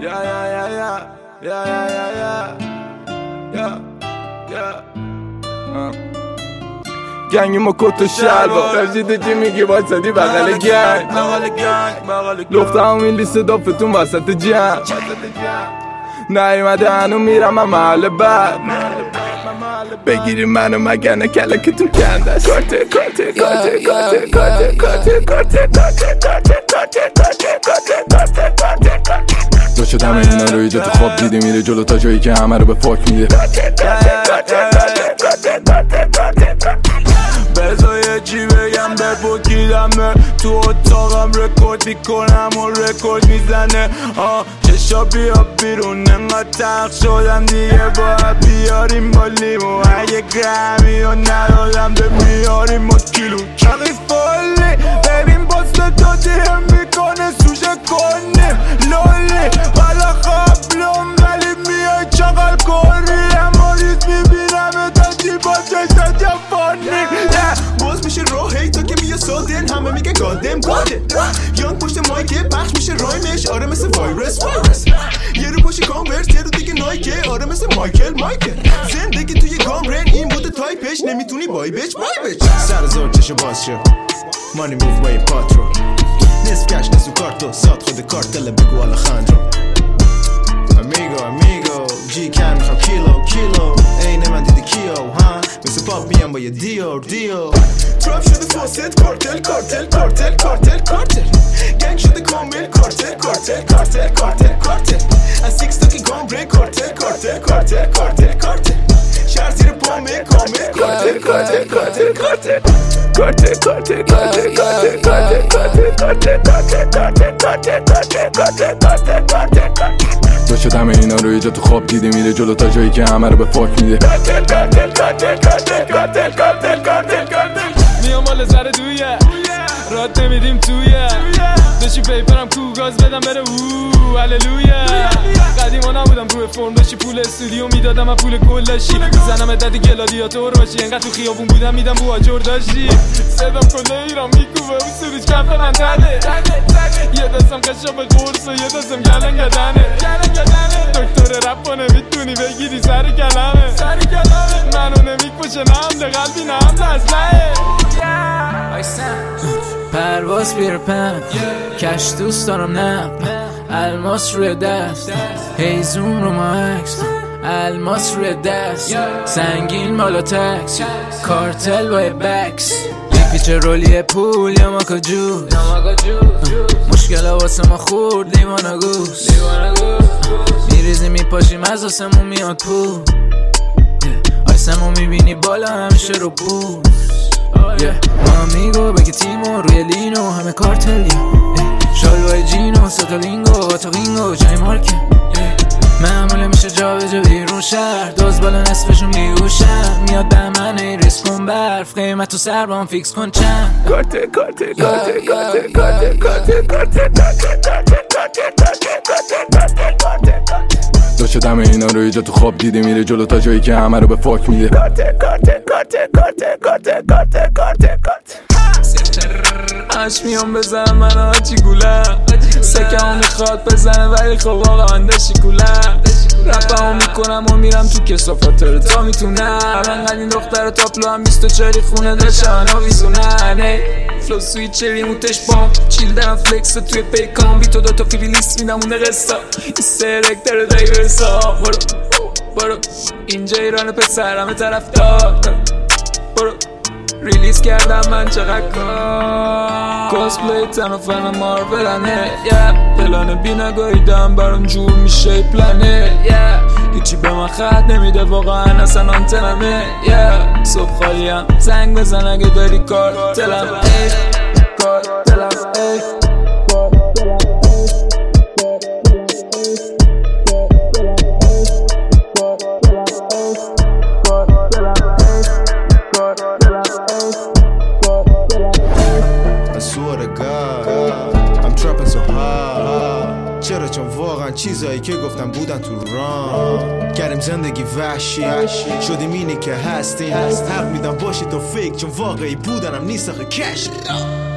گنگ ما کت و شلوار رفتی چی میگی واسدی بغل گنگ لفته همین لیست دافتون وسط جمع نیومده هنو میرم من محل بعد بگیری منو مگرنه کلکتون کنده کارته دو شدم اینا رو ایجا تو خواب دیده میره جلو تا جایی که همه رو به فاک میده بذار یه چی بگم به بکیدمه تو اتاقم رکورد میکنم و رکورد میزنه چشا بیا بیرون انقدر تخت شدم دیگه باید بیاریم با لیمو اگه گرمی رو ندادم به میاریم با کیلو چقی فالی ببین باز تو دیم میکنه سوشه کنیم لالی حالا قبلم ولی میای چقل کاری اما ریز میبینم تا چی با چشتا جفانی باز میشه راه هی تا که میگه سادن همه میگه گادم گاده یانگ پشت مایکه پخش میشه رایمش آره مثل وایرس یه رو پشت کانورس یه رو دیگه نایکه آره مثل مایکل زندگی توی گامرن این بوده تایپش نمیتونی بای بچ سر زور چشو باز شو مانی موف بای پاترو نصف کش نصف کارتو ساد خود کارتل بگو آلخاندرو امیگو جی کم میخوام کیلو اینه من دیدی کیو ها مثل پاپ میام با یه دیو تراب شده فاسد کارتل گنگ شده کامل کارتل از سیکس تاکی گام بریک کارتل شهر زیر پامه کامل کارتل دو شدم اینا رو ایجا تو خواب دیده میره جلو تا جایی که همه رو به فاک میده میام مال زره دویه راد نمیدیم تویه داشتی پیپرم کو گاز بدم بره هللویا قدیما نبودم روی فرم داشتی پول استودیو میدادم من پول کلاشی میزنم ددی گلادیاتور باشی انقدر تو خیابون بودم میدم بو آجر داشتی صدام کله ایران میکوبه اون سوریج کف من تده یه دستم قشا به قرص و یه دستم گلن گدنه دکتر رپ نمیتونی بگیری سر کلمه منو نمیکشه نه حمله قلبی نه حمله اسلحه پرواز بیرپن کش دوست دارم نه الماس روی دست هیزون رو مکس الماس روی دست سنگین مالا تکس کارتل با بکس یک پیچه رولی پول یا ماکا جوز مشکل واسه ما خورد لیوانا گوز میریزی میپاشیم از آسمون میاد پول آسمون میبینی بالا همیشه رو پول مامیگو بگه تیمو روی لینو همه کارتلی شالوهای جینو ستالینگو آتاقینگو جای مارکه معموله میشه جا به جا بیرون شهر دوز بالا نصفشون بیهوشن میاد به من ای ریسک کن برف قیمت تو سر بام فیکس کن چند دو شدم اینا رو ایجا تو خواب دیده میره جلو تا جایی که همه رو به فاک میده اش میام بزن من آجی گولم سکه هم میخواد بزنه ولی خب واقعا داشتی گولم رپه هم میکنم و میرم تو کسافتر تا میتونم انقدر این دختر تاپلو هم 24 خونه داشتن آویزونن فلو سویچ ریموتش بام چیل دارم فلکس توی پیکام بی تو دوتا فیلی لیست میدم اونه قصه این سرک داره دیورسا برو اینجا ایران پسر همه طرف دار برو ریلیز کردم من چقدر کاسپلی تنو فن مارولنه پلانه بی نگاهیدم برام جور میشه پلنه هیچی به من خط نمیده واقعا اصلا آنتنمه صبح خالیم زنگ بزن اگه داری کار تلم چرا چون واقعا چیزایی که گفتم بودن تو ران کردیم زندگی وحشی شدیم اینی که هستیم حق میدم باشی تو فیک چون واقعی بودنم نیست آخه کش